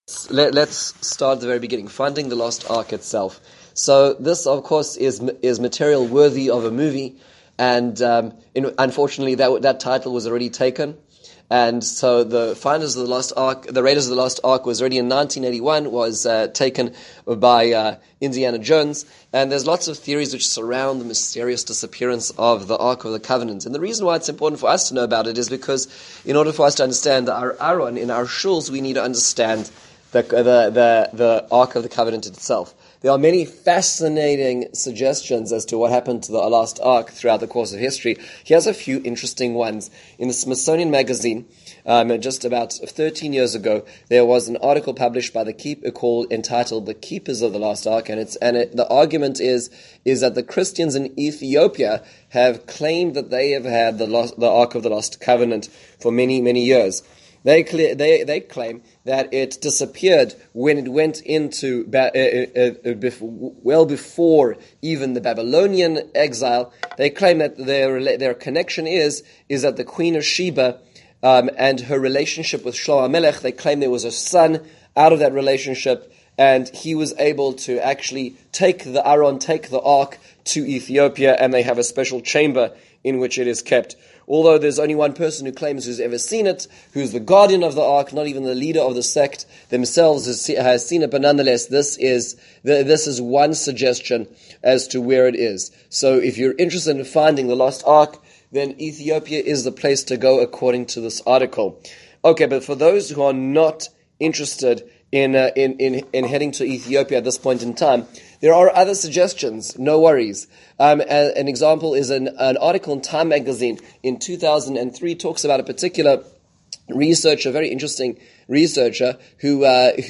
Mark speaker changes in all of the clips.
Speaker 1: Let's start at the very beginning. Finding the lost ark itself. So this, of course, is material worthy of a movie, and unfortunately, that title was already taken. And so the Finders of the Lost Ark, the Raiders of the Lost Ark, was already in 1981, was taken by Indiana Jones. And there's lots of theories which surround the mysterious disappearance of the Ark of the Covenant. And the reason why it's important for us to know about it is because in order for us to understand our Aron in our shuls, we need to understand the Ark of the Covenant itself. There are many fascinating suggestions as to what happened to the lost Ark throughout the course of history. Here's a few interesting ones. In the Smithsonian Magazine, just about 13 years ago, there was an article published by entitled "The Keepers of the Lost Ark," and the argument is that the Christians in Ethiopia have claimed that they have had the Ark of the Lost Covenant for many, many years. They claim that it disappeared when it went into well before even the Babylonian exile. They claim that their connection is that the Queen of Sheba and her relationship with Shlomo Melech. They claim there was a son out of that relationship, and he was able to actually take the ark to Ethiopia, and they have a special chamber in which it is kept. Although there's only one person who claims who's ever seen it, who's the guardian of the ark, not even the leader of the sect themselves has seen it, but nonetheless, this is one suggestion as to where it is. So if you're interested in finding the lost ark, then Ethiopia is the place to go according to this article. Okay, but for those who are not interested in heading to Ethiopia at this point in time, there are other suggestions. No worries. An example is an article in Time magazine in 2003 talks about a particular researcher, very interesting researcher who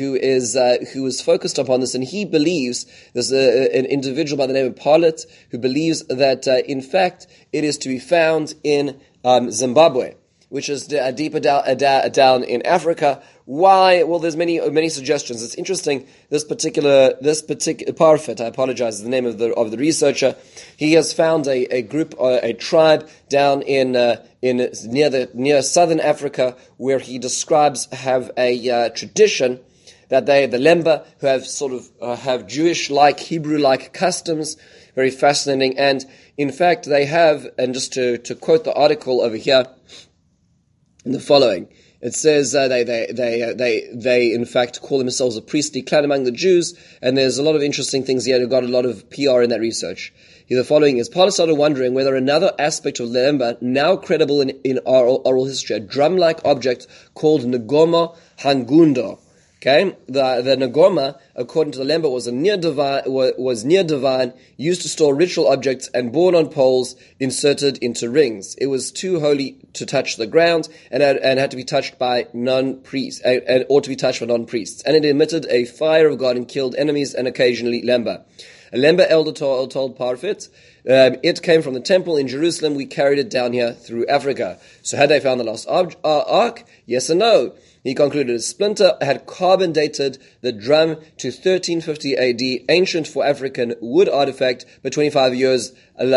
Speaker 1: is focused upon this, and he believes there's an individual by the name of Parlett who believes that in fact it is to be found in Zimbabwe, which is deeper down in Africa. Why? Well, there's many suggestions. It's interesting. This particular Parfit, I apologize, is the name of the researcher. He has found a group, a tribe down in near southern Africa, where he describes have a tradition that the Lemba, who have Jewish-like, Hebrew-like customs. Very fascinating. And in fact, they have, and just to quote the article over here, in the following, it says they in fact call themselves a priestly clan among the Jews, and there's a lot of interesting things here. They've got a lot of PR in that research. Here the following is: Paul started wondering whether another aspect of Lemba, now credible in oral history, a drum-like object called Ngoma Hangundo. Okay, the Ngoma, according to the Lemba, was near divine, used to store ritual objects, and borne on poles inserted into rings. It was too holy to touch the ground, and had to be touched by non-priests, and ought to be touched by non-priests. And it emitted a fire of God and killed enemies and occasionally Lemba. A Lemba elder told Parfit, it came from the temple in Jerusalem. We carried it down here through Africa. So had they found the lost ark? Yes and no. He concluded a splinter had carbon dated the drum to 1350 AD, ancient for African wood artifact, but 25 years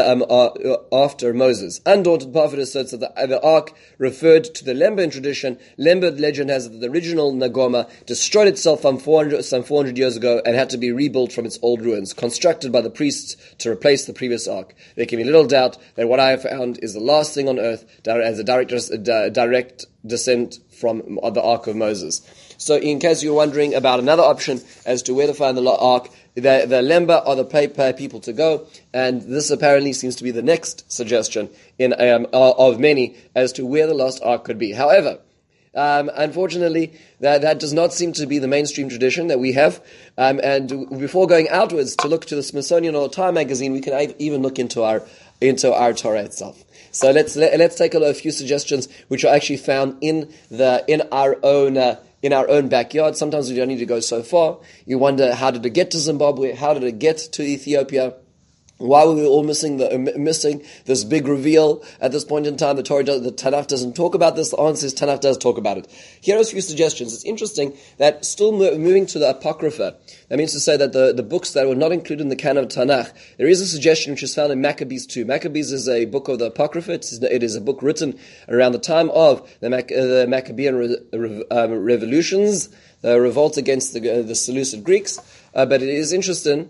Speaker 1: after Moses. Undaunted, Parfit asserts that the ark referred to the Lemba tradition. Lemba legend has that the original Ngoma destroyed itself some 400 years ago and had to be rebuilt from its old ruins, constructed by the priests to replace the previous ark. There can be little doubt that what I have found is the last thing on earth as a direct descent from the Ark of Moses. So in case you're wondering about another option as to where to find the Ark, the Lemba are the people to go, and this apparently seems to be the next suggestion of many as to where the lost Ark could be. However, unfortunately, that does not seem to be the mainstream tradition that we have. And before going outwards to look to the Smithsonian or Time magazine, we can even look into our Torah itself. So let's take a few suggestions which are actually found in our own backyard. Sometimes we don't need to go so far. You wonder, how did it get to Zimbabwe? How did it get to Ethiopia? Why were we all missing this big reveal at this point in time? The Tanakh doesn't talk about this. The answer is Tanakh does talk about it. Here are a few suggestions. It's interesting that still moving to the Apocrypha, that means to say that the books that were not included in the canon of Tanakh, there is a suggestion which is found in Maccabees 2. Maccabees is a book of the Apocrypha. It is a book written around the time of the Maccabean revolutions, the revolt against the Seleucid Greeks. But it is interesting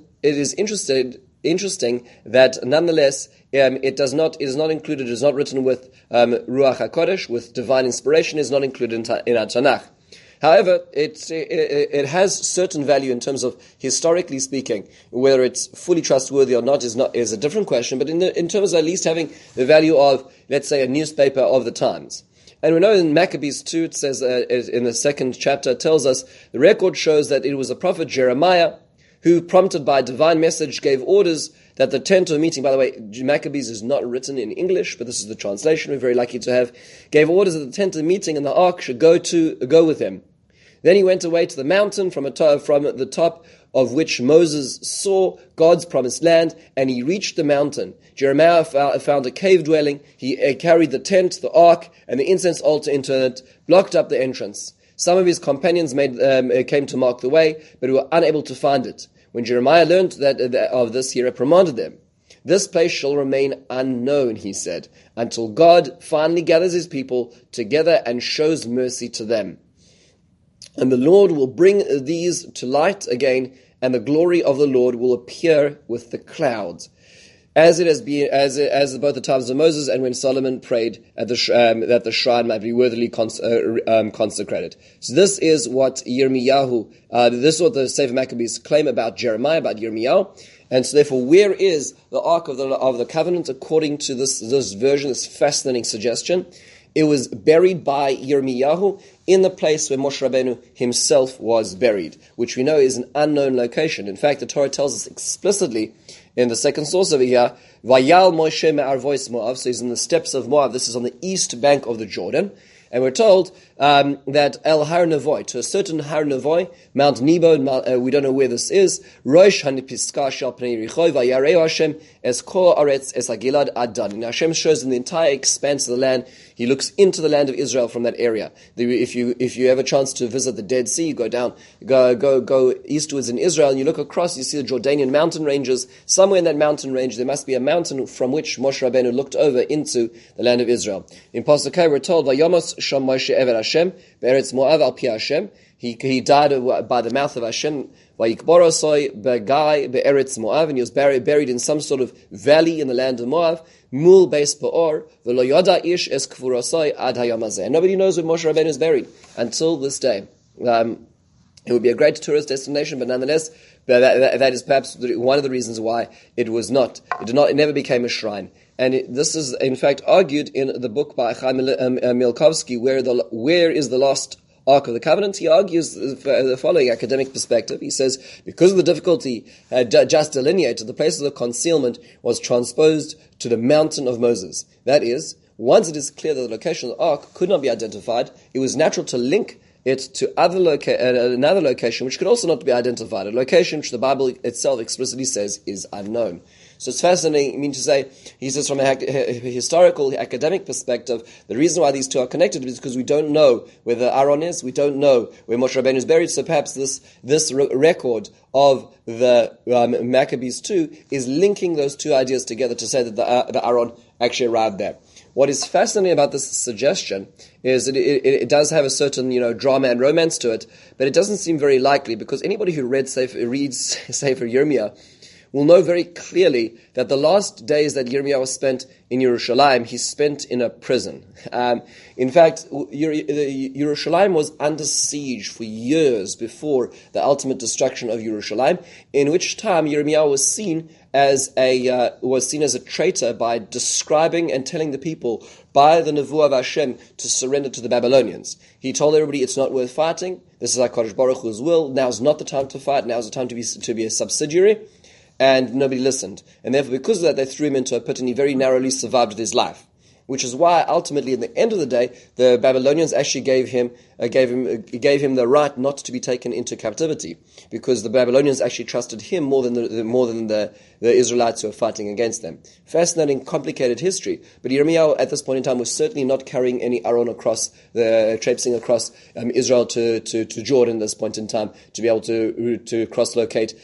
Speaker 1: that nonetheless it is not included, it is not written with Ruach HaKodesh, with divine inspiration, is not included in our Tanakh. However, it has certain value in terms of, historically speaking, whether it's fully trustworthy or not is a different question, but in terms of at least having the value of, let's say, a newspaper of the times. And we know in Maccabees 2, it says in the second chapter, it tells us, the record shows that it was the prophet Jeremiah who, prompted by a divine message, gave orders that the tent of meeting, by the way, Maccabees is not written in English, but this is the translation we're very lucky to have, gave orders that the tent of meeting and the ark should go with him. Then he went away to the mountain from the top of which Moses saw God's promised land, and he reached the mountain. Jeremiah found a cave dwelling. He carried the tent, the ark, and the incense altar into it, blocked up the entrance. Some of his companions came to mark the way, but were unable to find it. When Jeremiah learned of this, he reprimanded them. This place shall remain unknown, he said, until God finally gathers his people together and shows mercy to them. And the Lord will bring these to light again, and the glory of the Lord will appear with the clouds, as it has been, as both the times of Moses and when Solomon prayed at that the shrine might be worthily consecrated. So this is what Yirmiyahu, this is what the Sefer Maccabees claim about Jeremiah, about Yirmiyahu. And so therefore, where is the Ark of the Covenant according to this version, this fascinating suggestion? It was buried by Yirmiyahu in the place where Moshe Rabbeinu himself was buried, which we know is an unknown location. In fact, the Torah tells us explicitly in the second source over here, Vayal Moshe me'arvois Moav, so he's in the steppes of Moab. This is on the east bank of the Jordan. And we're told that El Har Nevoy, to a certain Har Nevoy, Mount Nebo, we don't know where this is, Rosh HaNipiska Shal Pnei Yericho, Vayareu Hashem es kol aretz es HaGilad Adan. And Hashem shows in the entire expanse of the land. He looks into the land of Israel from that area. If you have a chance to visit the Dead Sea, go eastwards in Israel, and you look across, you see the Jordanian mountain ranges. Somewhere in that mountain range, there must be a mountain from which Moshe Rabbeinu looked over into the land of Israel. In Pasuk K, we're told, Vayomos Sham Moshe Ever Hashem, Be'eretz Moav al Pi Hashem. He died by the mouth of Hashem. Vayikborosoi begai be'eretz Moav, and he was buried in some sort of valley in the land of Moab. Mul beis Peor, v'lo yoda ish es kfurosoi ad hayom hazeh. Nobody knows where Moshe Rabbeinu is buried until this day. It would be a great tourist destination, but nonetheless, that is perhaps one of the reasons why it never became a shrine. And this is, in fact, argued in the book by Chaim Milkovsky, where is the lost Ark of the Covenant. He argues the following academic perspective. He says, because of the difficulty just delineated, the place of the concealment was transposed to the mountain of Moses. That is, once it is clear that the location of the Ark could not be identified, it was natural to link it to another location which could also not be identified, a location which the Bible itself explicitly says is unknown. So it's fascinating, he says from a historical, academic perspective, the reason why these two are connected is because we don't know where the Aaron is, we don't know where Moshe Rabbeinu is buried, so perhaps this record of the Maccabees 2 is linking those two ideas together to say that the Aaron actually arrived there. What is fascinating about this suggestion is that it does have a certain, drama and romance to it, but it doesn't seem very likely, because anybody who reads Sefer Yirmiyah will know very clearly that the last days that Yirmiyah was spent in Yerushalayim, he spent in a prison. In fact, Yerushalayim was under siege for years before the ultimate destruction of Yerushalayim, in which time Yirmiyah was seen as a traitor by describing and telling the people by the Nevuah of Hashem to surrender to the Babylonians. He told everybody it's not worth fighting. This is HaKadosh Baruch Hu's will. Now's not the time to fight. Now's the time to be a subsidiary. And nobody listened. And therefore, because of that, they threw him into a pit, and he very narrowly survived with his life. Which is why, ultimately, at the end of the day, the Babylonians actually gave him gave him the right not to be taken into captivity, because the Babylonians actually trusted him more than the Israelites who were fighting against them. Fascinating, complicated history. But Yirmiyahu at this point in time was certainly not carrying any Aron traipsing across Israel to Jordan at this point in time to be able to cross-locate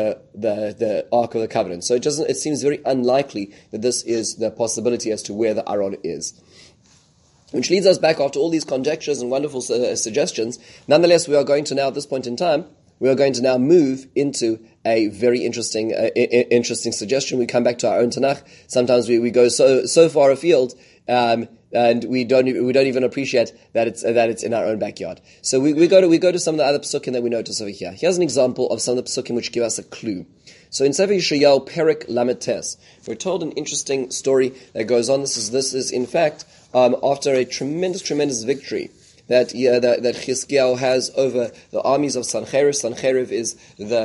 Speaker 1: the Ark of the Covenant. So it seems very unlikely that this is the possibility as to where the Aron is. Which leads us back, after all these conjectures and wonderful suggestions, nonetheless we are going to now, at this point in time, we are going to now move into a very interesting suggestion. We come back to our own Tanakh. Sometimes we go so far afield, and we don't even appreciate that it's in our own backyard. So we go to some of the other psukim that we notice over here. Here's an example of some of the psukim which give us a clue. So in Sefer Yeshayahu, Perek Lamed Tes, we're told an interesting story that goes on. This is in fact after a tremendous victory that Chizkiyahu has over the armies of Sancherib. Sancherib is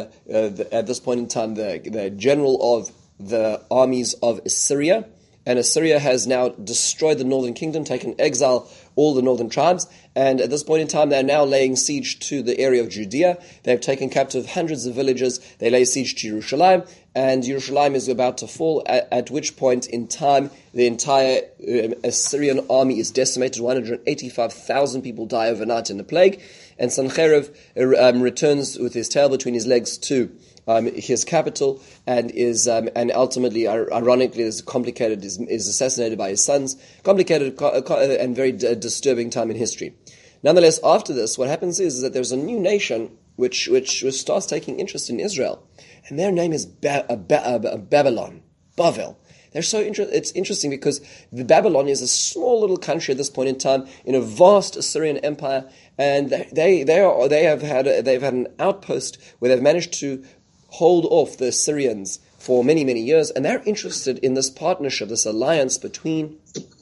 Speaker 1: at this point in time the general of the armies of Assyria. And Assyria has now destroyed the northern kingdom, taken exile all the northern tribes, and at this point in time they're now laying siege to the area of Judea. They've taken captive hundreds of villages. They lay siege to Jerusalem, and Jerusalem is about to fall, at which point in time the entire Assyrian army is decimated. 185,000 people die overnight in the plague, and Sancherib returns with his tail between his legs to his capital, and and ultimately, ironically, is assassinated by his sons. Complicated and very disturbing time in history. Nonetheless, after this, what happens is that there's a new nation which starts taking interest in Israel, and their name is Babylon, Bavel. They're so it's interesting because Babylon is a small little country at this point in time in a vast Assyrian empire, and they've had an outpost where they've managed to hold off the Assyrians for many years, and they're interested in this partnership, this alliance between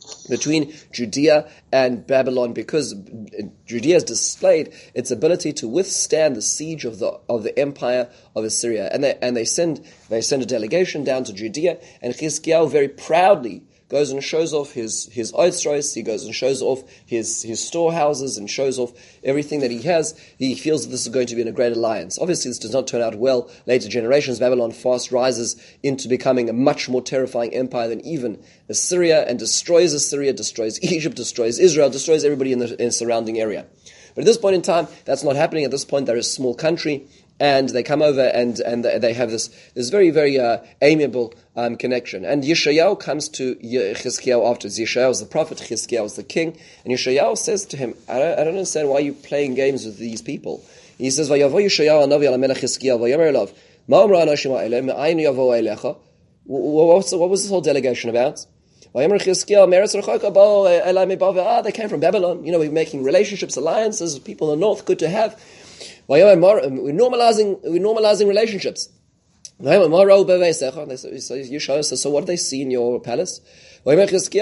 Speaker 1: Judea and Babylon, because Judea has displayed its ability to withstand the siege of the empire of Assyria, and they send a delegation down to Judea, and Chizkiyahu very proudly goes and shows off his oitzros. He goes and shows off his storehouses and shows off everything that he has. He feels that this is going to be in a great alliance. Obviously, this does not turn out well. Later generations, Babylon fast rises into becoming a much more terrifying empire than even Assyria, and destroys Assyria, destroys Egypt, destroys Israel, destroys everybody in the surrounding area. But at this point in time, that's not happening. At this point, they're a small country, and they come over and they have this very amiable connection. And Yeshayahu comes to Chizkiyahu afterwards. Yeshayahu is the prophet, Chizkiyahu is the king, and Yeshayahu says to him, I don't understand why you're playing games with these people. He says, "Vayavo Yeshayahu hanavi al melech Chizkiyahu vayomer elav, ma amra anashim ha'eleh me'ayin yavo elecha." What was this whole delegation about? They came from Babylon. We're making relationships, alliances, people in the north, good to have. We're normalizing relationships. So what do they see in your palace? I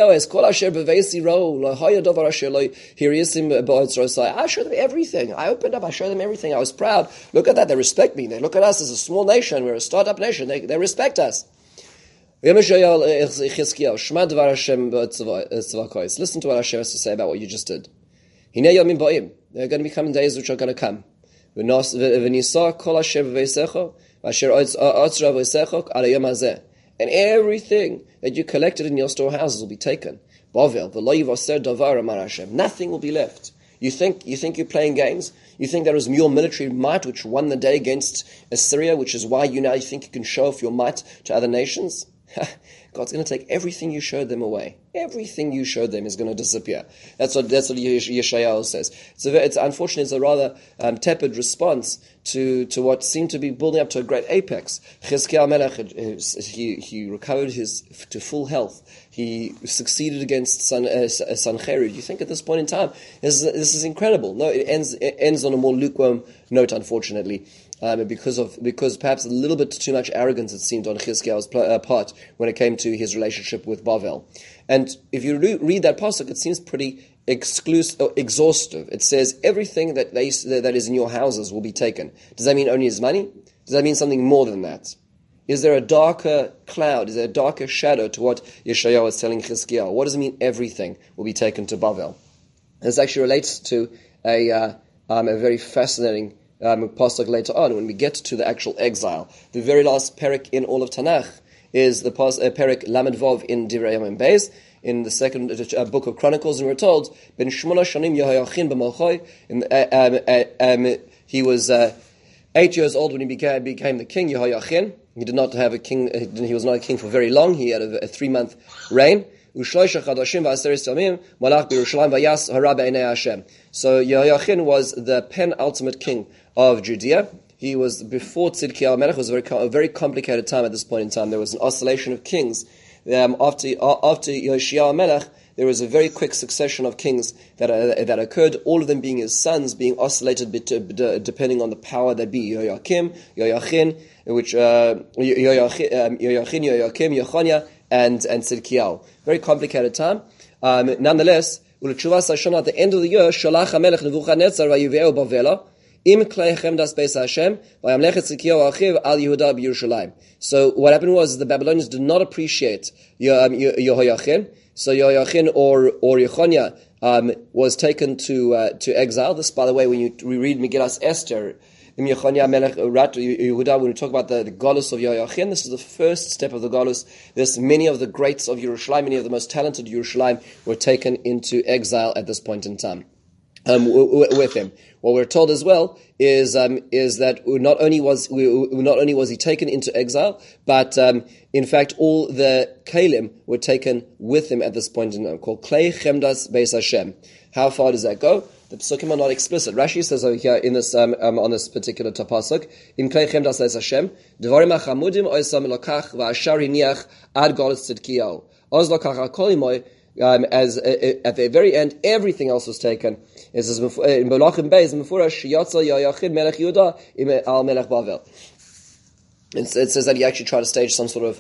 Speaker 1: showed them everything. I opened up, I showed them everything. I was proud. Look at that, they respect me. They look at us as a small nation. We're a startup nation. They respect us. Listen to what Hashem has to say about what you just did. There are going to be coming days which are going to come. And everything that you collected in your storehouses will be taken. Nothing will be left. You think you're playing games? You think there is your military might which won the day against Assyria, which is why you think you can show off your might to other nations? God's going to take everything you showed them away. Everything you showed them is going to disappear. That's what Yeshayahu says. It's unfortunately, it's a rather tepid response to what seemed to be building up to a great apex. Chizkiyahu Melech, he recovered to full health. He succeeded against Sancherib. You think at this point in time, this is incredible. No, it ends on a more lukewarm note, unfortunately. Because perhaps a little bit too much arrogance, it seemed, on Chizkiyahu's part when it came to his relationship with Bavel. And if you read that pasuk, it seems pretty exhaustive. It says everything that is in your houses will be taken. Does that mean only his money? Does that mean something more than that? Is there a darker cloud? Is there a darker shadow to what Yeshayahu is telling Chizkiyahu? What does it mean everything will be taken to Bavel? This actually relates to a very fascinating pasuk later on when we get to the actual exile. The very last perek in all of Tanakh is the perek Lamed Vav in Divrei Yamim Beis, in the second book of Chronicles, and we're told Ben Shmona Shanim Yehoyachin b'Malchoi. He was 8 years old when he became the king. Yehoyachin. He did not have a king. He was not a king for very long. He had a 3-month reign. So Yehoiachin was the penultimate king of Judea. He was before Tzidkiyahu Melech. It was a very complicated time at this point in time. There was an oscillation of kings. After Yoshiyahu Melech, there was a very quick succession of kings that occurred, all of them being his sons, being oscillated depending on the power that be. Yehoiakim, Yehoiachin, Yechonia, and Tzidkiyahu. Very complicated time. Nonetheless, at the end of the year, Shalach HaMelech Nebuchadnezzar vayiveu bavela im klei chemdas beis Hashem vayamlechet Tzidkiyahu achiv al Yehuda b'Yerushalayim. So what happened was the Babylonians did not appreciate Yehoiachin. So Yehoiachin or Yechonia was taken to exile. This, by the way, when we read Megillas Esther, when we talk about the Golus of Yehoiachin, this is the first step of the Golus. Many of the greats of Yerushalayim, many of the most talented Yerushalayim were taken into exile at this point in time with him. What we're told as well is that not only was he taken into exile, but in fact all the Kalim were taken with him at this point in time, called Klei Chemdas Beis Hashem. How far does that go? The psukim are not explicit. Rashi says over here in this on this particular pasuk, in Klei Chemdas Beis Hashem, Devarim Achamudim Oisam Lokach Va'ashar Hiniach Ad Golus Tzidkiyahu. Oz Lokach HaKolimoy. As at the very end, everything else was taken. It says in Melachim Beis, Mefurash Yatza Yehoiachin Melech Yehuda al Melech Bavel. It says that he actually tried to stage some sort of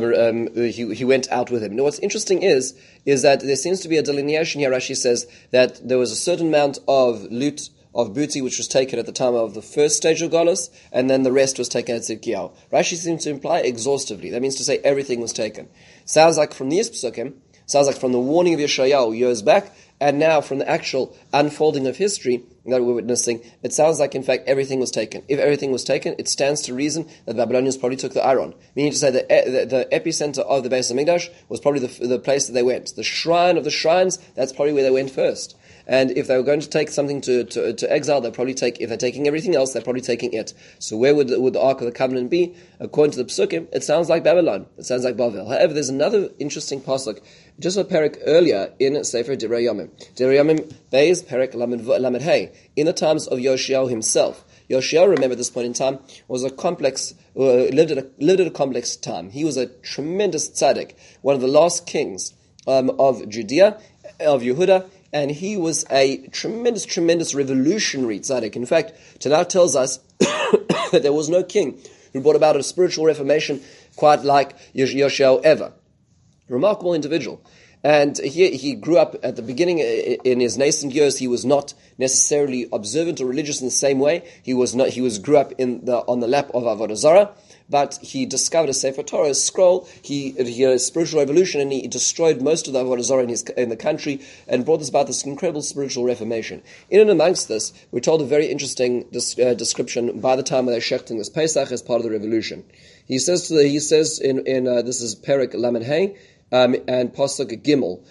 Speaker 1: he went out with him. Now, what's interesting is that there seems to be a delineation here. Rashi says that there was a certain amount of loot, of booty, which was taken at the time of the first stage of Golus, and then the rest was taken at Tzidkiyahu. Rashi seems to imply exhaustively. That means to say everything was taken. Sounds like from these psukim, sounds like from the warning of Yeshayahu years back, and now from the actual unfolding of history that we're witnessing, it sounds like, in fact, everything was taken. If everything was taken, it stands to reason that the Babylonians probably took the Aron. Meaning to say that the epicenter of the Beis HaMikdash was probably the place that they went. The shrine of the shrines, that's probably where they went first. And if they were going to take something to exile, they'll probably take, if they're taking everything else, they're probably taking it. So where would the Ark of the Covenant be? According to the Psukim, it sounds like Babylon. It sounds like Bavel. However, there's another interesting pasuk, just a perek earlier in Sefer Divrei Yamim. Divrei Yamim Beis, perek Lamed Hey. In the times of Yoshiyahu himself. Yoshiyahu, remember at this point in time, was a complex, lived at a complex time. He was a tremendous tzaddik, one of the last kings of Judea, of Yehuda, and he was a tremendous revolutionary tzaddik. In fact, Tanakh tells us that there was no king who brought about a spiritual reformation quite like Yoshiyahu ever. Remarkable individual. And he grew up at the beginning, in his nascent years, he was not necessarily observant or religious in the same way. He grew up on the lap of Avodah Zarah, but he discovered a Sefer Torah, a scroll. He had a spiritual revolution, and he destroyed most of the Avodah Zarah in the country, and brought about this incredible spiritual reformation. In and amongst this, we're told a very interesting description by the time when they're shechting this Pesach as part of the revolution. He says in this is Perek Lamed Hey, and Pasuk Gimel.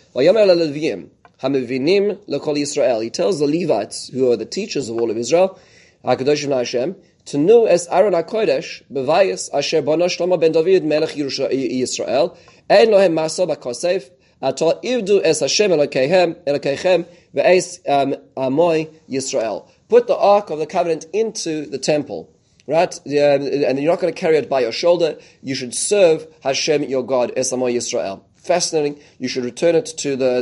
Speaker 1: He tells the Levites, who are the teachers of all of Israel, HaKadoshim Hashem, to know as Aaron HaKodesh, bevayis asher bana Shlomo ben David melech Yisrael, ein lohem maso b'kosef, ato ivdu es Hashem Elokeichem ve'es amoy Yisrael. Put the Ark of the Covenant into the temple. Right? And you're not going to carry it by your shoulder. You should serve Hashem, your God, Es Amoy Yisrael. Fascinating. You should return it to the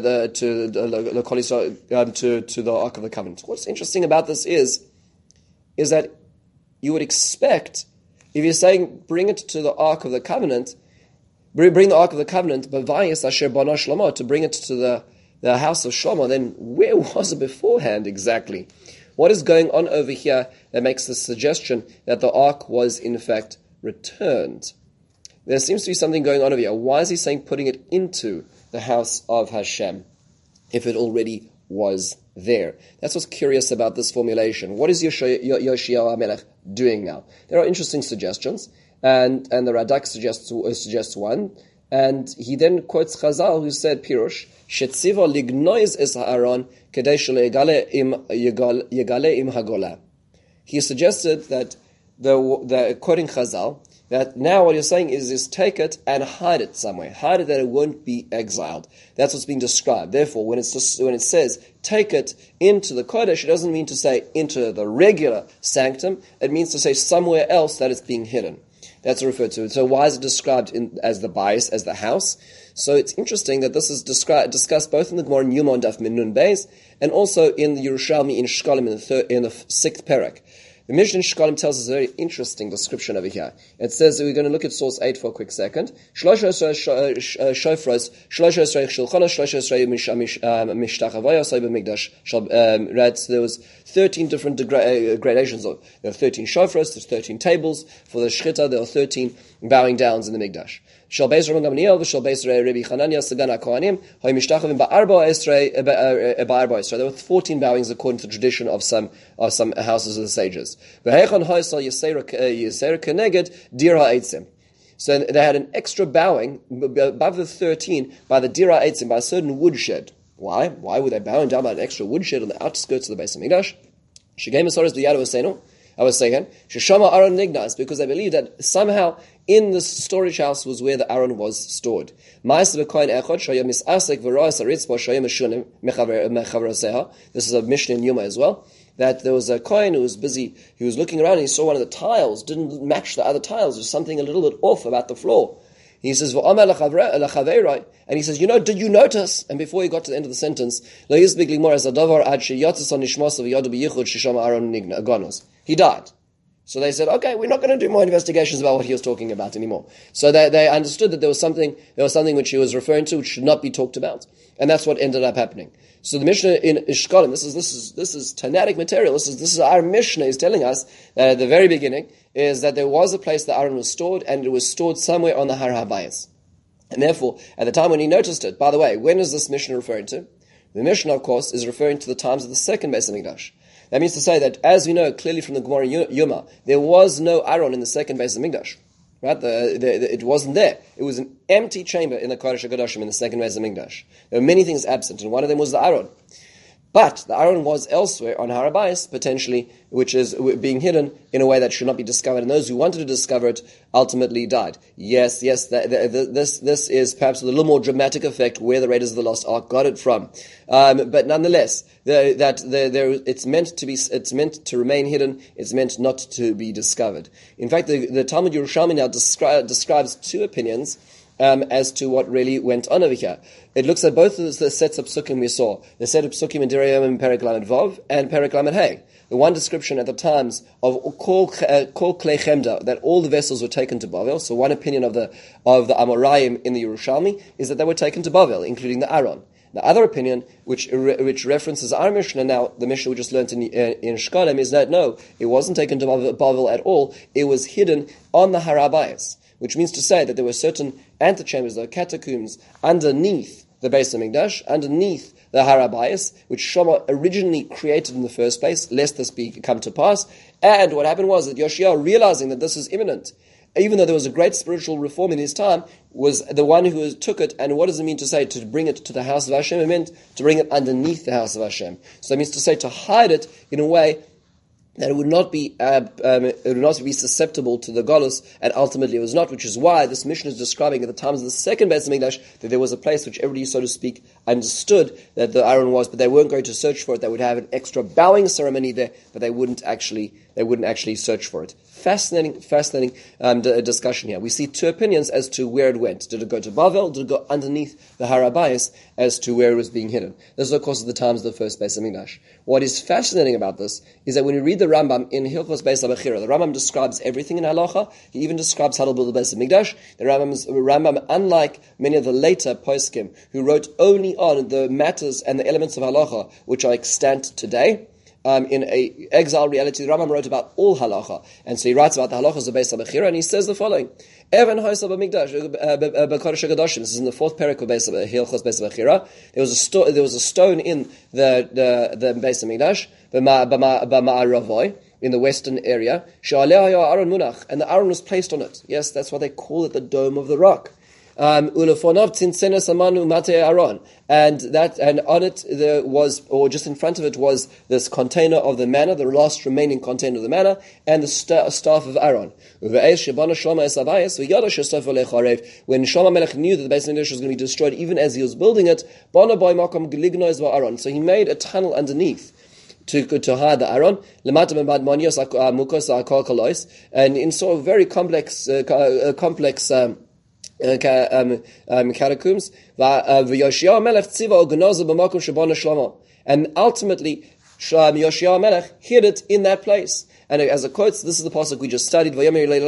Speaker 1: Ark of the Covenant. What's interesting about this is that you would expect, if you're saying bring it to the Ark of the Covenant, bring the Ark of the Covenant, b'vayis asher bana Shlomo, to bring it to the house of Shlomo, then where was it beforehand exactly? What is going on over here that makes the suggestion that the Ark was in fact returned? There seems to be something going on over here. Why is he saying putting it into the house of Hashem if it already was there. That's what's curious about this formulation. What is Yoshiyahu HaMelech doing now? There are interesting suggestions, and the Radak suggests one, and he then quotes Chazal, who said, Pirush, Shetziva lignoiz es ha'aron kedei shelo yegale im hagola. He suggested that, quoting Chazal, that now what you're saying is take it and hide it somewhere. Hide it that it won't be exiled. That's what's being described. Therefore, when it says take it into the Kodesh, it doesn't mean to say into the regular sanctum. It means to say somewhere else that it's being hidden. That's referred to. So why is it described as the bias, as the house? So it's interesting that this is discussed both in the Gemara in Yuma and Daf Nun Beis, and also in the Yerushalmi in Shkalim in the 6th parak. The Mishnah in Shkalim tells us a very interesting description over here. It says, we're going to look at source 8 for a quick second. There was 13 different gradations. There were 13 shofros, there's 13 tables. For the shchita, there are 13 bowing downs in the Mikdash. Shal Beis Rabban Gamliel v'Shal Beis Rabbi Chananya Sagan HaKohanim Hay Mishtachavim Ba'arba Esrei. There were 14 bowings according to the tradition of some houses of the sages. V'Heichon Haysal Yisera Keneged Dir HaEitzim. So they had an extra bowing above the 13 by the Dir HaEitzim, by a certain woodshed. Why? Why were they bowing down by an extra woodshed on the outskirts of the Beis Hamikdash? Shegei Masoros B'Yad V'Seinu. I was saying, Sheshama Aaron Nignas, because I believe that somehow in the storage house was where the Aaron was stored. This is a Mishnah in Yuma as well, that there was a Kohen who was busy, he was looking around and he saw one of the tiles, didn't match the other tiles, there's something a little bit off about the floor. He says, and he says, did you notice? And before he got to the end of the sentence, he died. So they said, okay, we're not going to do more investigations about what he was talking about anymore. So they understood that there was something which he was referring to which should not be talked about. And that's what ended up happening. So the Mishnah in Ishkalim, this is Tanaitic material. This is our Mishnah is telling us that at the very beginning is that there was a place that Aaron was stored, and it was stored somewhere on the Har HaBayis. And therefore, at the time when he noticed it, by the way, when is this Mishnah referring to? The Mishnah, of course, is referring to the times of the second Beis Hamikdash. That means to say that, as we know clearly from the Gemara Yuma, there was no Aaron in the second Beis Hamikdash. Right? It wasn't there. It was an empty chamber in the Kodesh HaKadoshim in the second Beis Hamikdash. There were many things absent, and one of them was the Aaron. But the Aaron was elsewhere on Har HaBayis, potentially, which is being hidden in a way that should not be discovered. And those who wanted to discover it ultimately died. Yes, this is perhaps a little more dramatic effect where the Raiders of the Lost Ark got it from. But nonetheless, it's meant to remain hidden. It's meant not to be discovered. In fact, the Talmud Yerushalmi now describes two opinions as to what really went on over here. It looks at both of the sets of psukim we saw. The set of psukim in Direi Yom, Perek Lamed Vav, and Perek Lamed Hey. The one description at the times of Kol Klei Chemda, that all the vessels were taken to Bavel. So one opinion of the Amoraim in the Yerushalmi is that they were taken to Bavel, including the Aaron. The other opinion, which references our Mishnah now, the Mishnah we just learned in Shkalim, is that no, it wasn't taken to Bavel at all. It was hidden on the Har HaBayis, which means to say that there were certain antechambers, the catacombs, underneath the Beis Hamikdash, underneath the Har HaBayis, which Shlomo originally created in the first place, lest this come to pass. And what happened was that Yoshiyahu, realizing that this is imminent, even though there was a great spiritual reform in his time, was the one who took it. And what does it mean to say to bring it to the house of Hashem? It meant to bring it underneath the house of Hashem. So it means to say to hide it in a way that it would not be susceptible to the Golus, and ultimately it was not, which is why this mission is describing at the times of the second Beis Hamikdash that there was a place which everybody, so to speak, understood that the Aaron was, but they weren't going to search for it. They would have an extra bowing ceremony there, but they wouldn't actually search for it. Fascinating discussion here. We see two opinions as to where it went. Did it go to Bavel? Did it go underneath the Har HaBayis as to where it was being hidden? This is, of course, the times of the first Beis Hamikdash. What is fascinating about this is that when you read the Rambam in Hilchos Beis HaBechira, the Rambam describes everything in Halacha. He even describes how to build the Beis Hamikdash. The Rambam, unlike many of the later poskim who wrote only on the matters and the elements of Halacha which are extant today, in a exile reality, the Rambam wrote about all halacha, and so he writes about the halachas of Beis HaBechira, and he says the following: Evan Hoysa b'Mikdash b'Kodesh HaKadoshim. This is in the fourth parak of Hilchos Beis HaBechira. There was a stone in the Beis HaMikdash b'Ma'aravoi, in the western area. She'aleh haya Aron munach, and the Aron was placed on it. Yes, that's why they call it the Dome of the Rock. Ulefonov tzinsenes amanu mate Aaron, and on it there was, or just in front of it was, this container of the manna, the last remaining container of the manna, and the staff of Aaron. When Shlomo Melech knew that the Beis Hamikdash was going to be destroyed, even as he was building it, so he made a tunnel underneath to hide the Aaron, and in sort of very complex catacombs, and ultimately Yoshia Melech hid it in that place. And as a quote, this is the pasuk we just studied.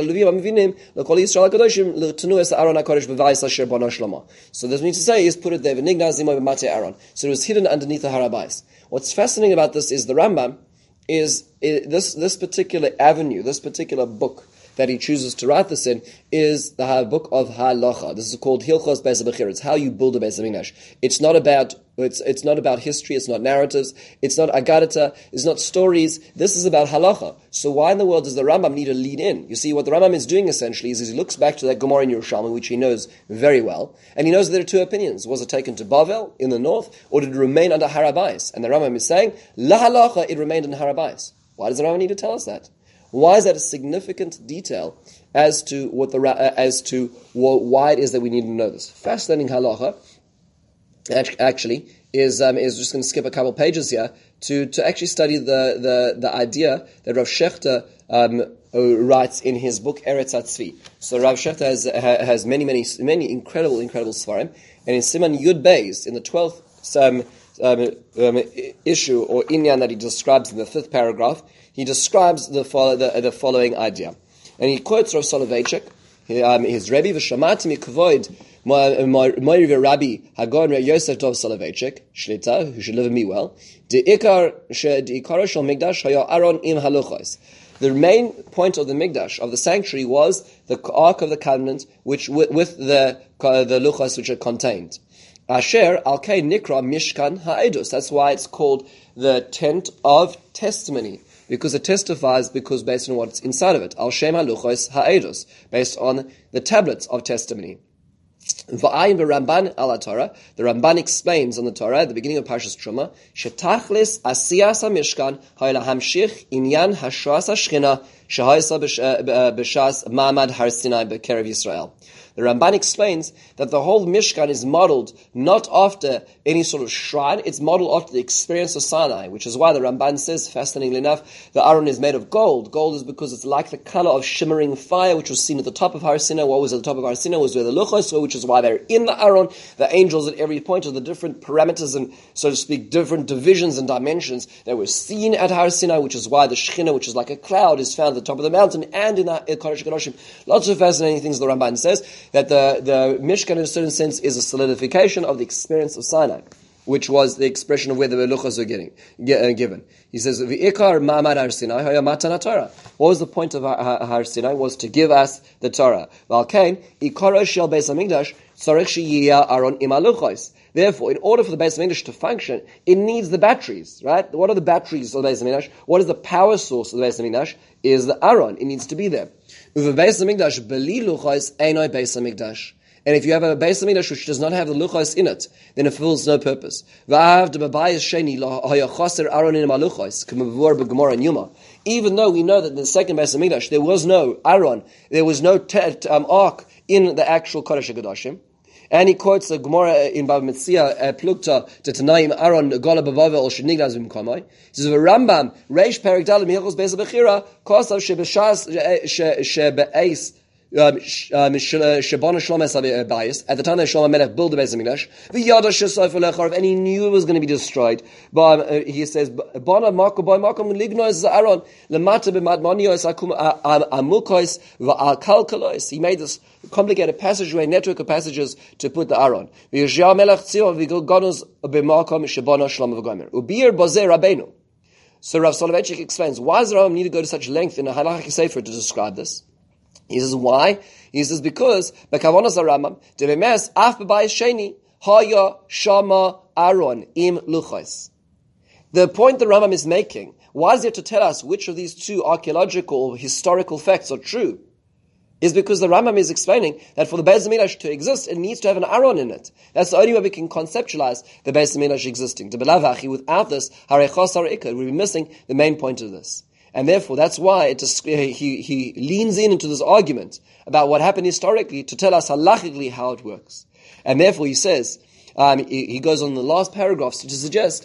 Speaker 1: So this means to say is put it there. So it was hidden underneath the Harabais. What's fascinating about this is the Rambam is this particular avenue, this particular book that he chooses to write this in is the book of Halacha. This is called Hilchos Beis HaBechira. It's how you build a Beis HaMikdash. It's not about history. It's not narratives. It's not agadata. It's not stories. This is about Halacha. So why in the world does the Rambam need to lead in? You see, what the Rambam is doing essentially is he looks back to that Gemara in Yerushalmi, which he knows very well, and he knows there are two opinions. Was it taken to Bavel in the north, or did it remain under Harabais? And the Rambam is saying, La Halacha, it remained in Harabais. Why does the Rambam need to tell us that? Why is that a significant detail as to why it is that we need to know this? Fascinating halacha, actually, is just going to skip a couple pages here to actually study the idea that Rav Shechter writes in his book Eretz HaTzvi. So Rav Shechter has many incredible svarim, and in Siman Yud Beis, in the 12th issue or inyan that he describes in the 5th paragraph, he describes the following idea, and he quotes Rav Soloveitchik, his Rebbe, v'shamati mikvoid Moiri Rabbi Hagon Yosef Dov Soloveitchik Shlita, who should live with me well. The main point of the Mikdash, of the sanctuary, was the Ark of the Covenant, which with the luchos which it contained. Asher Alkei Nikra Mishkan Ha'edus. That's why it's called the tent of testimony, because it testifies based on what's inside of it. Al Shem HaLuchos Ha'edus, based on the tablets of testimony. V'ayin v'Ramban ala Torah. The Ramban explains on the Torah at the beginning of Parshas Truma, Shetachlis asiyas hamishkan ha'ila hamshich inyan hashras hashchina shehaysa b'shas ma'amad har Sinai b'kerev Yisrael. The Ramban explains that the whole Mishkan is modeled not after any sort of shrine, it's modeled after the experience of Sinai, which is why the Ramban says, fascinatingly enough, the Aron is made of gold. Gold is because it's like the color of shimmering fire, which was seen at the top of Har Sinai. What was at the top of Har Sinai was where the Luchos were, which is why they're in the Aron. The angels at every point of the different parameters and, so to speak, different divisions and dimensions that were seen at Har Sinai, which is why the Shekhinah, which is like a cloud, is found at the top of the mountain and in the Kodesh HaKadoshim. Lots of fascinating things the Ramban says, that the Mishkan in a certain sense is a solidification of the experience of Sinai, which was the expression of where the Meluchos were given. He says, V'ikar ma'amad Har Sinai haya matan Torah. What was the point of Har Sinai? Was to give us the Torah. V'alkein, ikara shel Beis HaMikdash tzarech sheyeh Aron im haluchos. Therefore, in order for the Beis HaMikdash to function, it needs the batteries, right? What are the batteries of the Beis HaMikdash? What is the power source of the Beis HaMikdash? Is the Aron. It needs to be there. Uve Beis HaMikdash beli luchos einoi Beis HaMikdash. And if you have a Beis HaMikdash which does not have the luchos in it, then it fulfills no purpose. Even though we know that in the second Beis HaMikdash there was no Aron, there was no ark in the actual Kodesh HaKadoshim. And he quotes the Gemara in Bava Metzia, Plukta, Tetanaim Aron Gola Bavavel or Sheniglaz Bimkomai. He says, Rambam, Reish Perik Dalet Michos Beis HaBechira, Kosav Shebeshas Shebe'ez, Shebana Shlomo Bayis. At the time that Shlomo Melech built the Beis HaMikdash, V'yada Shesof Lecharev, and he knew it was going to be destroyed. But he says, Bana Makom Boy Makom Lignois Aaron Lemata B'Madmonios Amukos V'Al Kalkalos. He made this complicated passageway, network of passages to put the Aaron. V'Yishya Melech Tzio V'Godnos B'Makom Shebana Shlomo V'Gomer. Ubir Bozeh Rabbeinu. So Rav Soloveitchik explains, why does the Rambam need to go to such length in a halachic sefer to describe this? He says, why? He says, because, Bekavonos Rambam, Devemes, Af B'bayis Sheni, Haya Shama Aaron Im Luchos. The point the Rambam is making, why is he to tell us which of these two archaeological or historical facts are true? Is because the Rambam is explaining that for the Beis HaMikdash to exist, it needs to have an Aron in it. That's the only way we can conceptualize the Beis HaMikdash existing. To Belavachi, without this, Harechos Harikah, we'll be missing the main point of this. And therefore, that's why he leans into this argument about what happened historically to tell us halachically how it works. And therefore, he says, he goes on the last paragraphs to suggest,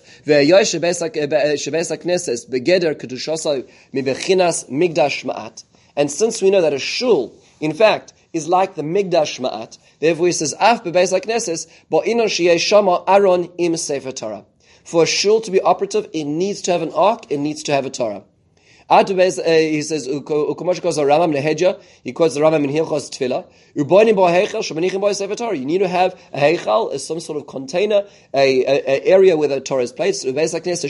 Speaker 1: and since we know that a shul, in fact, is like the Migdash Ma'at, therefore he says, Af bebeis HaKnesses, bo'ino sheyeh shama Aron im Sefer Torah. For a shul to be operative, it needs to have an ark, it needs to have a Torah. He says, he quotes the Rambam in Hilchos Tefillah, you need to have a heichal, as some sort of container, a area where the Torah is placed. The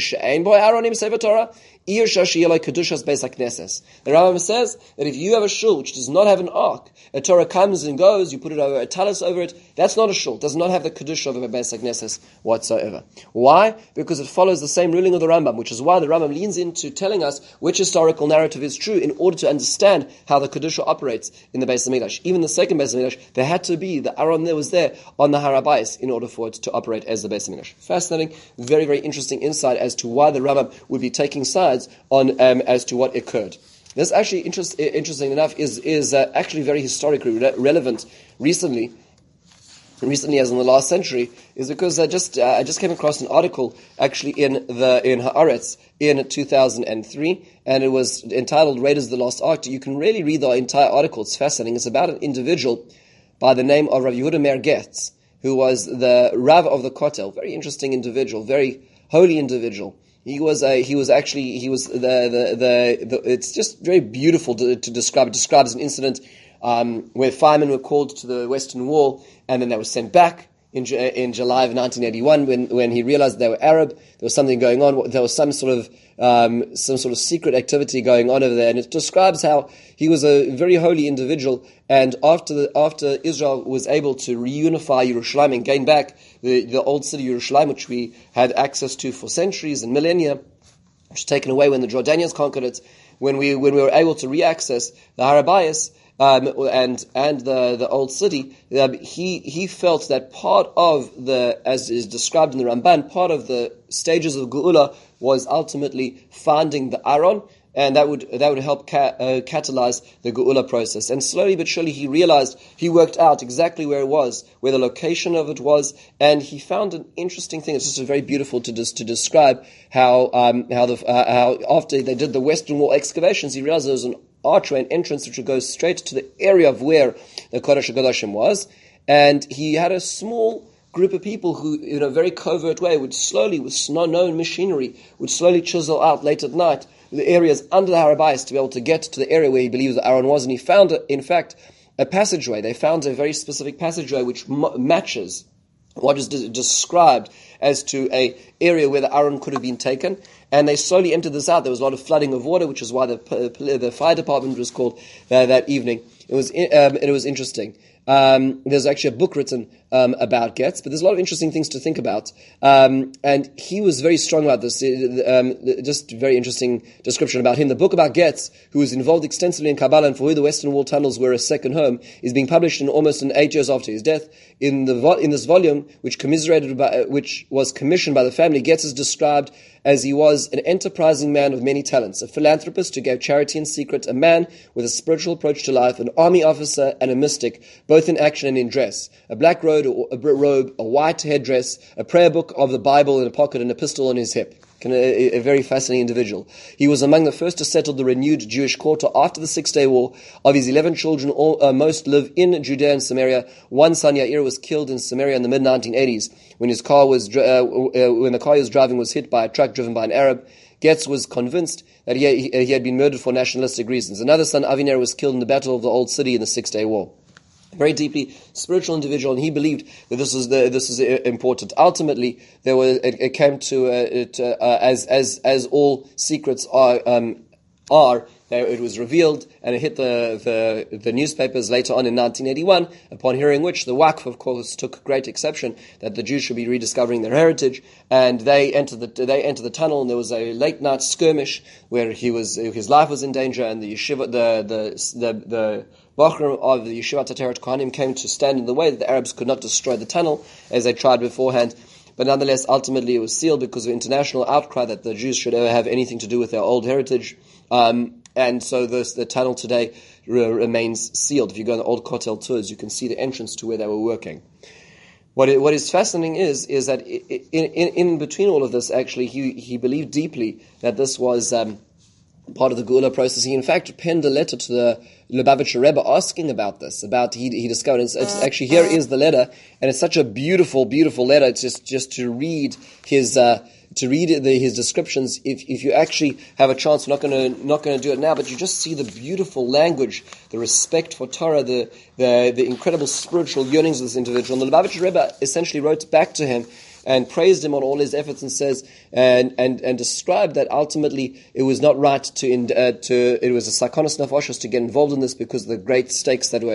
Speaker 1: Rambam says that if you have a shul which does not have an ark, a Torah comes and goes, you put it over a talus over it, that's not a shul, does not have the kedusha of a Beis HaKnesses whatsoever. Why? Because it follows the same ruling of the Rambam, which is why the Rambam leans into telling us which historical narrative is true in order to understand how the kedusha operates in the Beis HaMikdash. Even the second Beis HaMikdash, there had to be the Aron that was there on the Har HaBayis in order for it to operate as the Beis HaMikdash. Fascinating, very, very interesting insight as to why the Rambam would be taking sides on as to what occurred. This actually, interesting enough, is actually very historically relevant recently as in the last century, is because I just came across an article actually in Haaretz in 2003, and it was entitled "Raiders of the Lost Ark." You can really read the entire article; it's fascinating. It's about an individual by the name of Rav Yehuda Meir Getz, who was the Rav of the Kotel. Very interesting individual, very holy individual. It's just very beautiful to describe. It describes an incident where firemen were called to the Western Wall, and then they were sent back in July of 1981 when he realized they were Arab. There was something going on. There was some sort of secret activity going on over there, and it describes how he was a very holy individual. And after Israel was able to reunify Yerushalayim and gain back the old city Yerushalayim, which we had access to for centuries and millennia, which was taken away when the Jordanians conquered it, when we were able to reaccess the Har HaBayis, and the old city, he felt that part of as is described in the Ramban, part of the stages of Geula was ultimately finding the Aron, and that would help catalyze the Geula process. And slowly but surely he realized, he worked out exactly where it was, where the location of it was, and he found an interesting thing. It's just very beautiful to describe how after they did the Western Wall excavations, he realized there was an archway, an entrance which would go straight to the area of where the Kodesh HaKodashim was, and he had a small group of people who, in a very covert way, would slowly, with no known machinery, would slowly chisel out late at night the areas under the Har HaBayis to be able to get to the area where he believes the Aron was, and he found, in fact, a passageway. They found a very specific passageway which matches what is described as to a area where the Aron could have been taken, and they slowly emptied this out. There was a lot of flooding of water, which is why the fire department was called that evening. It was interesting. There's actually a book written about Getz, but there's a lot of interesting things to think about. And he was very strong about this. Just very interesting description about him. The book about Getz, who was involved extensively in Kabbalah and for who the Western Wall tunnels were a second home, is being published in almost 8 years after his death. In this volume, which was commissioned by the family, Getz is described as he was an enterprising man of many talents, a philanthropist who gave charity in secret, a man with a spiritual approach to life, an army officer and a mystic, both in action and in dress, a black robe, a white headdress, a prayer book of the Bible in a pocket, and a pistol on his hip. A very fascinating individual. He was among the first to settle the renewed Jewish quarter after the 6-Day War. Of his 11 children, most live in Judea and Samaria. One son, Yair, was killed in Samaria in the mid-1980s when the car he was driving was hit by a truck driven by an Arab. Getz was convinced that he had been murdered for nationalistic reasons. Another son, Aviner, was killed in the Battle of the Old City in the 6-Day War. very deeply spiritual individual, and he believed that this is important. Ultimately, it came to as all secrets are. It was revealed, and it hit the newspapers later on in 1981, upon hearing which the Waqf, of course, took great exception that the Jews should be rediscovering their heritage, and they entered the tunnel, and there was a late night skirmish where his life was in danger, and the yeshiva, the Bachram of the Yeshivat Ateret Kohanim came to stand in the way that the Arabs could not destroy the tunnel as they tried beforehand. But nonetheless, ultimately it was sealed because of international outcry that the Jews should ever have anything to do with their old heritage. And so the tunnel today remains sealed. If you go on the old Kotel tours, you can see the entrance to where they were working. What is fascinating is that in between all of this, actually, he believed deeply that this was part of the Geula process. He, in fact, penned a letter to the Lubavitcher Rebbe asking about this. He discovered. It's actually, here is the letter, and it's such a beautiful, beautiful letter. It's just to read his descriptions. If you actually have a chance, we're not going to do it now, but you just see the beautiful language, the respect for Torah, the incredible spiritual yearnings of this individual. And the Lubavitcher Rebbe essentially wrote back to him and praised him on all his efforts, and says and described that ultimately it was not right it was a sakonos nefashos to get involved in this because of the great stakes that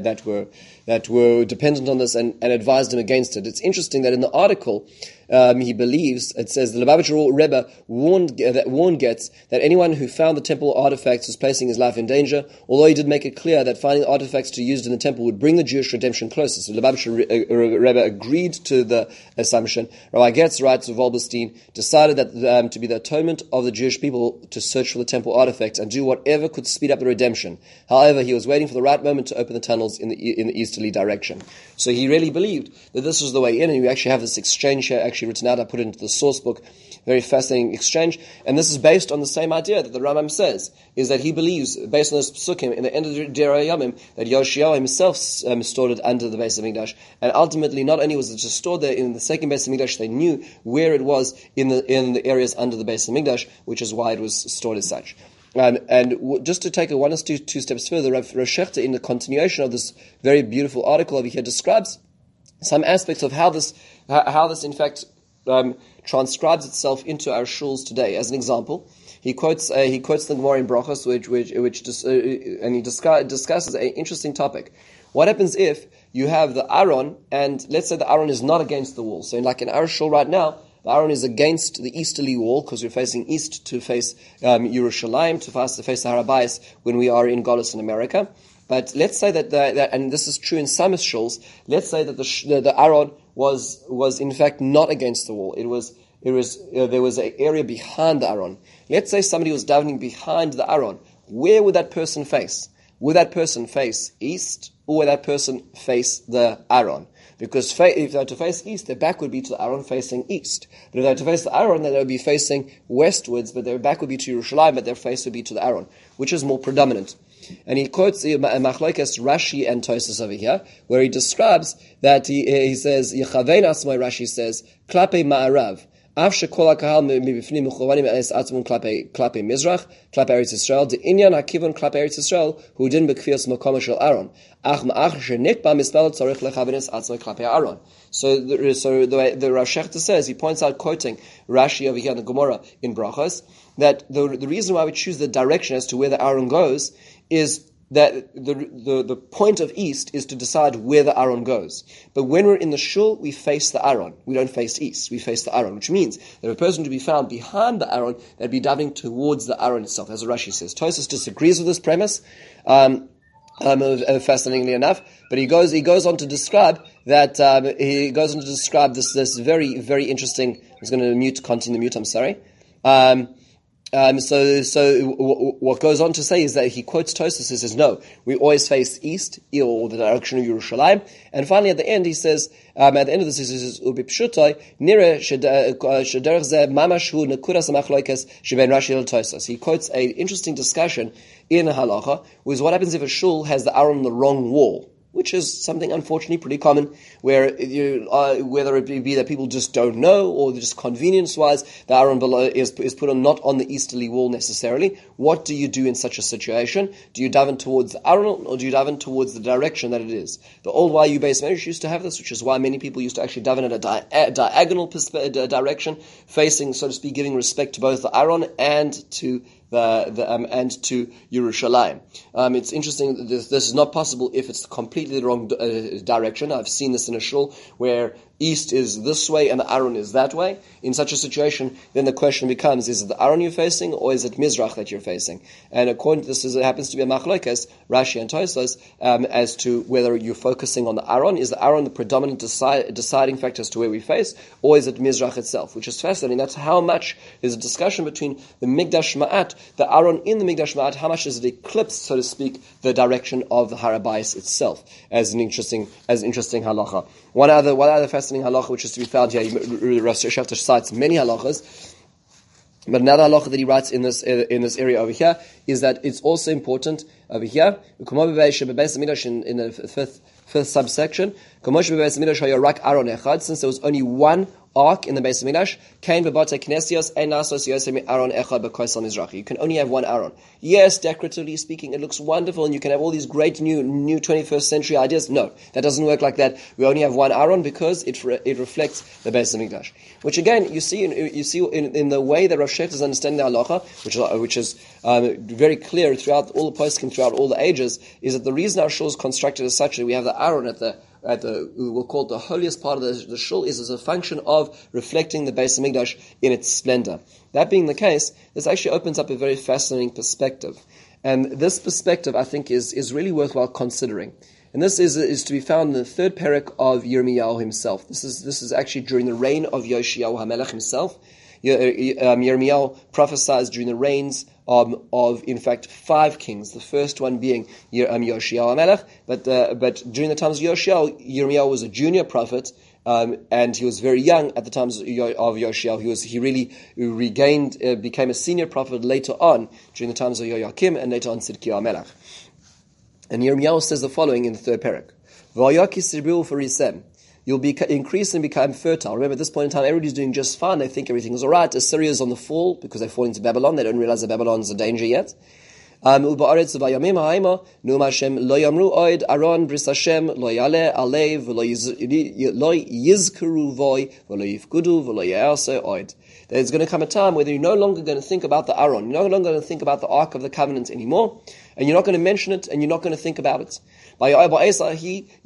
Speaker 1: were dependent on this, and advised him against it. It's interesting that in the article he believes, it says the Lubavitcher Rebbe warned Getz that anyone who found the temple artifacts was placing his life in danger, although he did make it clear that finding artifacts to be used in the temple would bring the Jewish redemption closer. So the Lubavitcher Rebbe agreed to the assumption. Rabbi Getz writes of Wolberstein, decided that to be the atonement of the Jewish people to search for the temple artifacts and do whatever could speed up the redemption. However, he was waiting for the right moment to open the tunnels in the easterly direction. So he really believed that this was the way in, and you actually have this exchange here actually written out. I put it into the source book. Very fascinating exchange, and this is based on the same idea that the Rambam says, is that he believes, based on those psukim in the end of the Derei Yomim, that Yoshiyahu himself stored it under the Beis Hamikdash, and ultimately not only was it just stored there in the second Beis Hamikdash, they knew where it was in the areas under the Beis Hamikdash, which is why it was stored as such. Just to take it one or two steps further, Rav Shechter, in the continuation of this very beautiful article over here, describes some aspects of how this in fact transcribes itself into our shuls today. As an example, he quotes the Gemara in Brachos, and he discusses an interesting topic. What happens if you have the Aron, and let's say the Aron is not against the wall? So, like in our shul right now, the Aron is against the easterly wall because we're facing east to face Yerushalayim, to face the Har HaBayis when we are in Golus in America. But let's say that and this is true in some shuls. Let's say that the Aron was in fact not against the wall. There was an area behind the Aron. Let's say somebody was davening behind the Aron. Where would that person face? Would that person face east, or would that person face the Aron? Because if they were to face east, their back would be to the Aron facing east. But if they were to face the Aron, then they would be facing westwards, but their back would be to Yerushalayim, but their face would be to the Aron, which is more predominant. And he quotes Machlokes Rashi and Tosfos over here, where he describes that he says, Yechavein Asmai, Rashi says, Klape Ma'arav, Av shekol HaKahal mibifnim mechovanim es atzmum klape Mizrach, klape Eretz Yisrael, the Inyan HaKivon klape Eretz Yisrael, hu din bekvios makom shel Aaron. Ach ma'ach shenikba mispel tzorich lechaven es atzmai klape Aaron. So the Rav Shechter says, he points out, quoting Rashi over here in the Gemara in Brachos, that the reason why we choose the direction as to where the Aaron goes is that the point of east is to decide where the Aron goes. But when we're in the shul, we face the Aron. We don't face east. We face the Aron, which means that a person to be found behind the Aron, they'd be davening towards the Aron itself, as Rashi says. Tosfos disagrees with this premise, fascinatingly enough, but he goes on to describe that this very, very interesting. I was going to continue the mute. I'm sorry. So what goes on to say is that he quotes Tosfos and says, no, we always face east, or the direction of Yerushalayim. And finally at the end he says, at the end of this he says, Ubipshutai, nire shederch ze mamash hu nekuras hamachloikes sheben Rashi el Tosfos. He quotes an interesting discussion in Halacha, which is what happens if a shul has the Aron on the wrong wall. which is something unfortunately pretty common, where whether it be that people just don't know, or just convenience-wise, the Aron below is put on not on the easterly wall necessarily. What do you do in such a situation? Do you daven towards the Aron, or do you daven towards the direction that it is? The old YU Beis Medrash used to have this, which is why many people used to actually daven at a diagonal direction, facing, so to speak, giving respect to both the Aron and to and to Yerushalayim. It's interesting that this is not possible if it's completely the wrong direction. I've seen this in a shul where east is this way and the Aron is that way. In such a situation, then the question becomes, is it the Aron you're facing, or is it Mizrach that you're facing? And according to this, it happens to be a machlokes, Rashi and Tosfos, as to whether you're focusing on the Aron. Is the Aron the predominant deciding factor as to where we face, or is it Mizrach itself? Which is fascinating. That's how much there's a discussion between the Migdash Ma'at, the Aron in the Migdash Ma'at, how much does it eclipse, so to speak, the direction of the Harabayis itself, as an interesting halacha. One other fascinating halacha which is to be found here, Rav Shefter cites many halachas, but another halacha that he writes in this area over here is that it's also important over here, in the fifth subsection, since there was only one ark in the Beis Hamikdash, you can only have one Aron. Yes, decoratively speaking, it looks wonderful, and you can have all these great new 21st century ideas. No, that doesn't work like that. We only have one Aron because it reflects the Beis Hamikdash. Which again, you see in the way that Rav Shefter is understanding the halacha, which is very clear throughout all the poskim, throughout all the ages, is that the reason our shul is constructed as such that we have the Aron at the we'll call it the holiest part of the shul is as a function of reflecting the Beis Hamikdash in its splendor. That being the case, this actually opens up a very fascinating perspective. And this perspective, I think, is really worthwhile considering. And this is to be found in the third parak of Yirmiyahu himself. This is actually during the reign of Yoshiyahu HaMelech himself. Yirmiyahu prophesies during the reigns of in fact 5 kings. The first one being Yoshiyahu HaMelech, but during the times of Yirmiyahu was a junior prophet, and he was very young at the times of Yoshiyahu. He really became a senior prophet later on during the times of Yoyakim and later on Tzidkiyahu HaMelech. And Yirmiyahu says the following in the third parak: you'll increase and become fertile. Remember, at this point in time, everybody's doing just fine. They think everything is all right. Assyria is on the fall because they fall into Babylon. They don't realize that Babylon is a danger yet. And there's going to come a time where you're no longer going to think about the Aron. You're no longer going to think about the Ark of the Covenant anymore. And you're not going to mention it, and you're not going to think about it. And everybody's going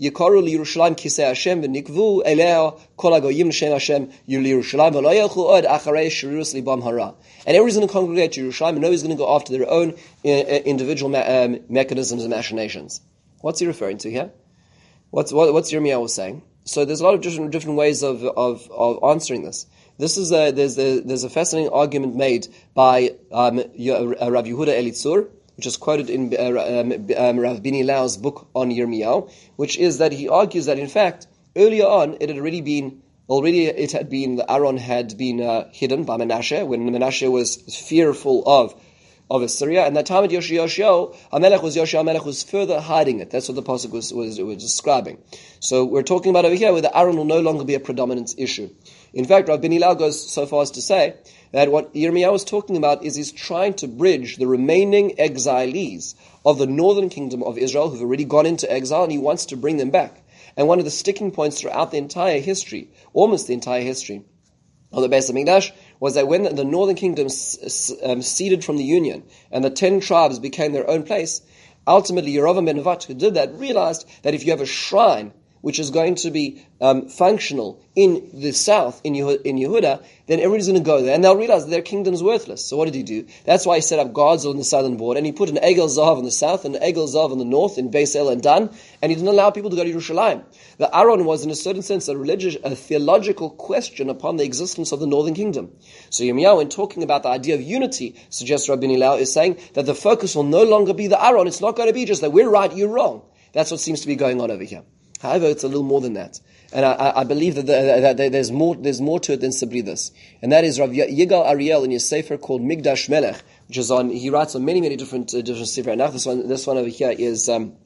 Speaker 1: to congregate to Yerushalayim, and nobody's going to go after their own individual mechanisms and machinations. What's he referring to here? What's Yirmiyahu saying? So there's a lot of different ways of answering this. This is there's a fascinating argument made by Rav Yehuda Elitzur, which is quoted in Rav Bini Lau's book on Yirmiyahu, which is that he argues that in fact earlier on the Aron had been hidden by Menashe when Menashe was fearful of Assyria, and that time at Yoshiyahu HaMelech was further hiding it. That's what the pasuk was describing. So we're talking about over here where the Aron will no longer be a predominant issue. In fact, Rav Bini Lau goes so far as to say that what Yirmiyahu is talking about is he's trying to bridge the remaining exilees of the northern kingdom of Israel who've already gone into exile, and he wants to bring them back. And one of the sticking points throughout the entire history, almost the entire history of the Beis Hamikdash, was that when the northern kingdom ceded from the union and the 10 tribes became their own place, ultimately Yerovam ben Nevat, who did that, realized that if you have a shrine which is going to be functional in the south, in Yehuda, then everybody's going to go there, and they'll realize that their kingdom's worthless. So what did he do? That's why he set up guards on the southern border, and he put an Egel Zahav on the south and an Egel Zahav on the north, in Beis El and Dan, and he didn't allow people to go to Yerushalayim. The Aron was, in a certain sense, a theological question upon the existence of the northern kingdom. So Yirmiyahu, in talking about the idea of unity, suggests Rabbi Lau is saying that the focus will no longer be the Aron. It's not going to be just that we're right, you're wrong. That's what seems to be going on over here. However, it's a little more than that. And I believe that there's more to it than simply this. And that is Rav Yigal Ariel in his sefer called Migdash Melech, which is he writes on many different sefer. And this one over here is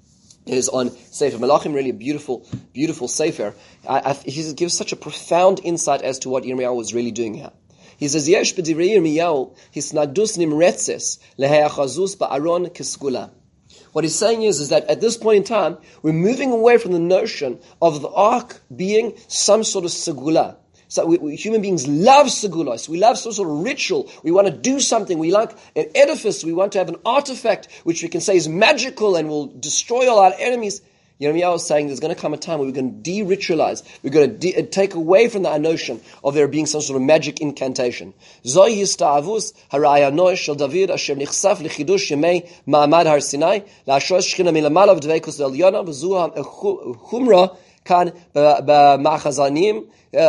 Speaker 1: is on Sefer Melachim, really a beautiful, beautiful Sefer. He gives such a profound insight as to what Yirmiyahu was really doing here. He says, Yesh b'divrei Yirmiyahu hisnagdus nimretzes leheachazus ba'aron keskula. What he's saying is that at this point in time, we're moving away from the notion of the ark being some sort of segula. So we human beings love segulos. We love some sort of ritual. We want to do something. We like an edifice. We want to have an artifact which we can say is magical and will destroy all our enemies. Yirmiyahu is saying there's going to come a time where we're going to de-ritualize. We're going to take away from that notion of there being some sort of magic incantation. Zoi yista'avus haraya noy shel David asher nichsaf lechidush yemei ma'amad har Sinai la'ashos shchina milamala v'dveikus l'elyona v'zu ha'chumra kan b'machazanim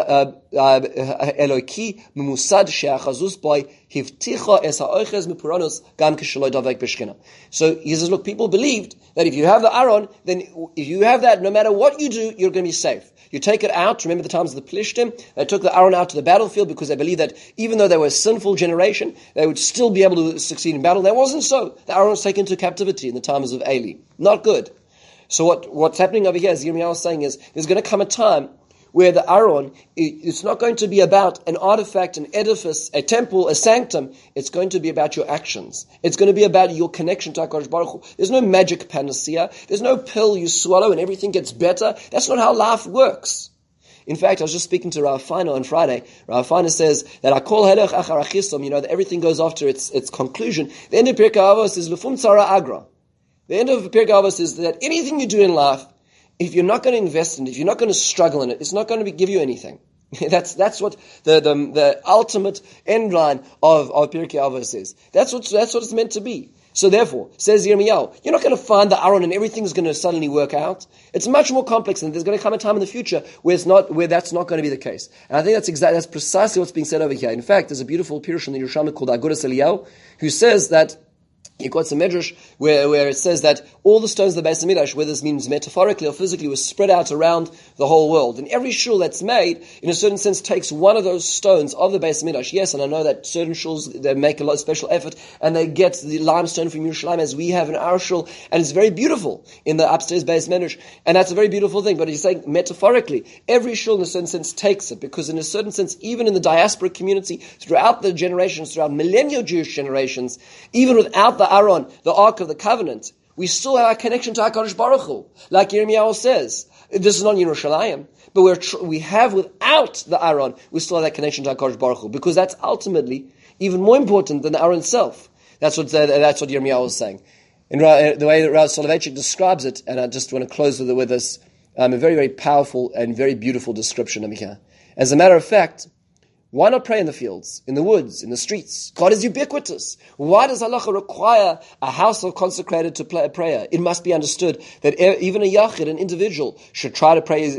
Speaker 1: Eloki memusad she'achazus boy hivticha es ha'oiches mipuranos gam kishaloi davek b'shchina. So he says, look, people believed that if you have the Aron, then if you have that, no matter what you do, you're going to be safe. You take it out. Remember the times of the Plishtim? They took the Aron out to the battlefield because they believed that even though they were a sinful generation, they would still be able to succeed in battle. That wasn't so. The Aron was taken into captivity in the times of Eli. Not good. So what's happening over here, as Yirmiyahu is saying, is there's going to come a time where the Aron, it's not going to be about an artifact, an edifice, a temple, a sanctum. It's going to be about your actions. It's going to be about your connection to HaKadosh Baruch Hu. There's no magic panacea. There's no pill you swallow and everything gets better. That's not how life works. In fact, I was just speaking to Rav Feiner on Friday. Rav Feiner says that Akol Helech Achar Achisom, that everything goes after its conclusion. The end of Pirkei Avos is Lefum Tzara Agra. The end of Pirkei Avos is that anything you do in life, if you're not going to invest in it, if you're not going to struggle in it, it's not going to give you anything. That's what the ultimate end line of Pirkei Avos is. That's what it's meant to be. So therefore, says Yirmiyahu, you're not going to find the Aron and everything's going to suddenly work out. It's much more complex, and there's going to come a time in the future where that's not going to be the case. And I think that's precisely what's being said over here. In fact, there's a beautiful Pirush in the Yerushalmi called Agudas Eliyahu, who says that he quotes a medrash where it says that all the stones of the Beis Hamikdash, whether this means metaphorically or physically, were spread out around the whole world. And every shul that's made, in a certain sense, takes one of those stones of the Beis Hamikdash. Yes, and I know that certain shuls, they make a lot of special effort, and they get the limestone from Yerushalayim, as we have in our shul, and it's very beautiful in the upstairs Beis Hamikdash, and that's a very beautiful thing. But he's saying, metaphorically, every shul, in a certain sense, takes it, because in a certain sense, even in the diaspora community, throughout the generations, throughout millennial Jewish generations, even without the Aron, the Ark of the Covenant, we still have a connection to HaKadosh Baruch Hu. Like Yirmiyahu says, this is not Yerushalayim, but we have without the Aron, we still have that connection to HaKadosh Baruch Hu, because that's ultimately even more important than the Aron itself. That's what Yirmiyahu is saying. In the way that Rav Soloveitchik describes it, and I just want to close with this, a very, very powerful and very beautiful description of here. As a matter of fact, why not pray in the fields, in the woods, in the streets? God is ubiquitous. Why does halacha require a house of consecrated to prayer? It must be understood that even a yachid, an individual, should try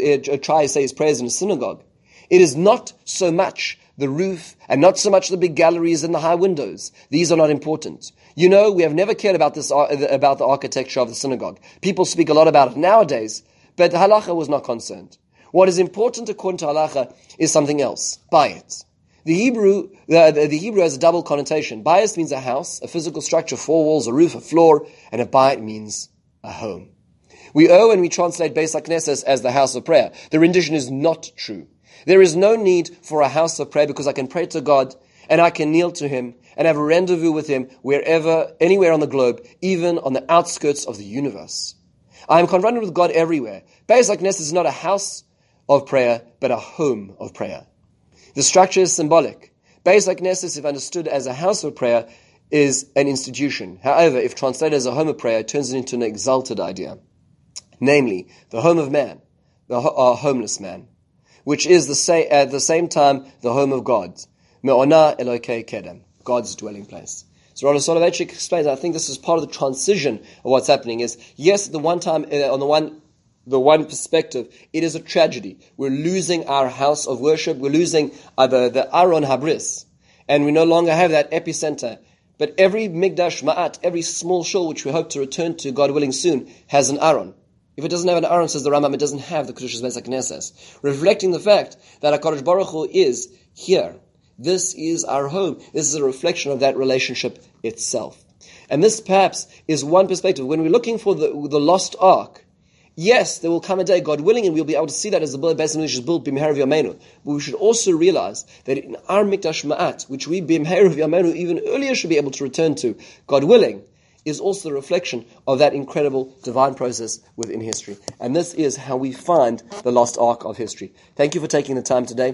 Speaker 1: to say his prayers in a synagogue. It is not so much the roof and not so much the big galleries and the high windows. These are not important. We have never cared about about the architecture of the synagogue. People speak a lot about it nowadays, but halacha was not concerned. What is important according to halacha is something else. Bayit. The Hebrew has a double connotation. Bayit means a house, a physical structure, 4 walls, a roof, a floor, and a bayit means a home. We owe and we translate Beis HaKnesses as the house of prayer. The rendition is not true. There is no need for a house of prayer because I can pray to God and I can kneel to Him and have a rendezvous with Him anywhere on the globe, even on the outskirts of the universe. I am confronted with God everywhere. Beis HaKnesses is not a house of prayer, but a home of prayer. The structure is symbolic. Beis HaKnesses, if understood as a house of prayer, is an institution. However, if translated as a home of prayer, it turns it into an exalted idea. Namely, the home of man, the homeless man, which is at the same time the home of God. Me'ona Elokei Kedem, God's dwelling place. So Rav Soloveitchik explains, I think this is part of the transition of what's happening, is, yes, at the one time, the one perspective, it is a tragedy. We're losing our house of worship. We're losing the Aron Habris. And we no longer have that epicenter. But every Mikdash Ma'at, every small shul which we hope to return to, God willing, soon, has an Aron. If it doesn't have an Aron, says the Rambam, it doesn't have the Kedushas Beis HaKnesses. Reflecting the fact that HaKadosh Baruch Hu is here. This is our home. This is a reflection of that relationship itself. And this perhaps is one perspective. When we're looking for the lost ark, Yes, there will come a day, God willing, and we'll be able to see that as the Beis HaMikdash is built b'meherav yameinu. But we should also realize that in our Mikdash Ma'at, which we b'meherav yameinu even earlier should be able to return to, God willing, is also the reflection of that incredible divine process within history. And this is how we find the lost ark of history. Thank you for taking the time today.